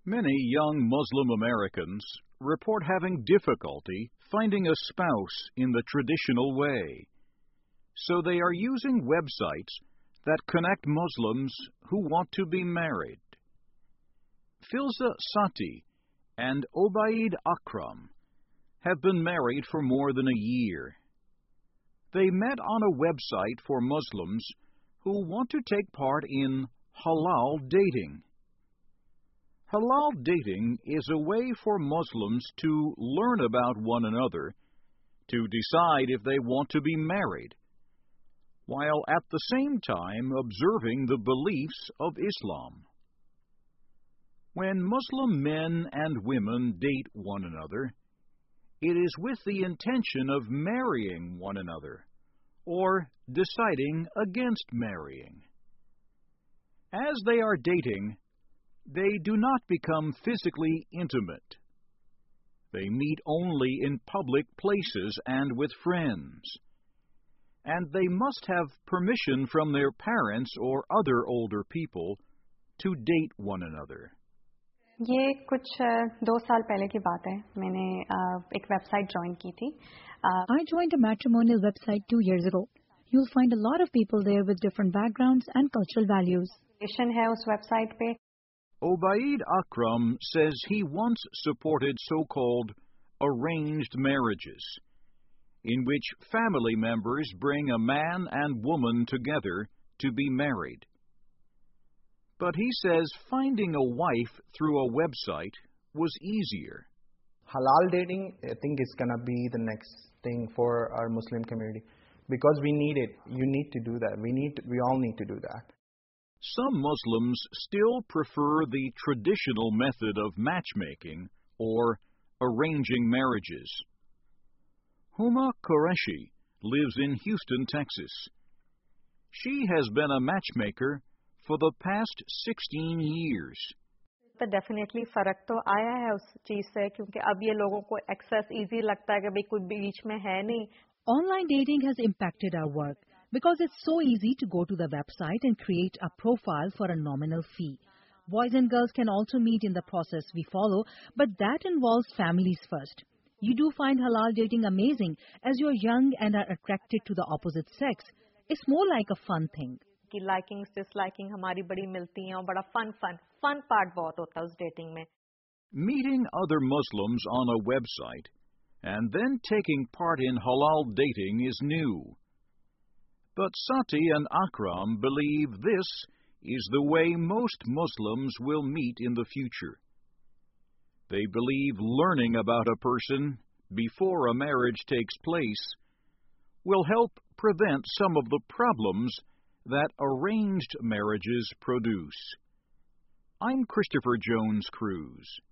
Many young Muslim Americans report having difficulty finding a spouse in the traditional way, so they are using websites that connect Muslims who want to be married. Filza Sati and Obaid Akram have been married for more than a year. They met on a website for Muslims who want to take part in halal dating. Halal dating is a way for Muslims to learn about one another, to decide if they want to be married, while at the same time observing the beliefs of Islam. When Muslim men and women date one another, it is with the intention of marrying one another, or deciding against marrying. As they are dating, they do not become physically intimate. They meet only in public places and with friends. And they must have permission from their parents or other older people to date one another. ये कुछ 2 साल पहले की बात है. मैंने एक website join की थी. I joined a matrimonial website 2 years ago. You'll find a lot of people there with different backgrounds and cultural values. है उस वेबसाइट पे. Obaid Akram says he once supported so-called arranged marriages, in which family members bring a man and woman together to be married. But he says finding a wife through a website was easier. Halal dating, I think, is going to be the next thing for our Muslim community, because we need it. You need to do that. We all need to do that. Some Muslims still prefer the traditional method of matchmaking or arranging marriages. Huma Qureshi lives in Houston, Texas. She has been a matchmaker for the past 16 years. तो definitely फर्क तो आया है उस चीज से, क्योंकि अब ये लोगों को एक्सेस इजी लगता है कि भाई कोई बीच में है नहीं. Online dating has impacted our work because it's so easy to go to the website and create a profile for a nominal fee. Boys and girls can also meet in the process we follow, but that involves families first. You do find halal dating amazing as you're young and are attracted to the opposite sex. It's more like a fun thing. कि likings disliking हमारी बड़ी मिलती हैं और बड़ा fun part बहुत होता है उस डेटिंग में. Meeting other Muslims on a website and then taking part in halal dating is new. But Sati and Akram believe this is the way most Muslims will meet in the future. They believe learning about a person before a marriage takes place will help prevent some of the problems that arranged marriages produce. I'm Christopher Jones Cruz.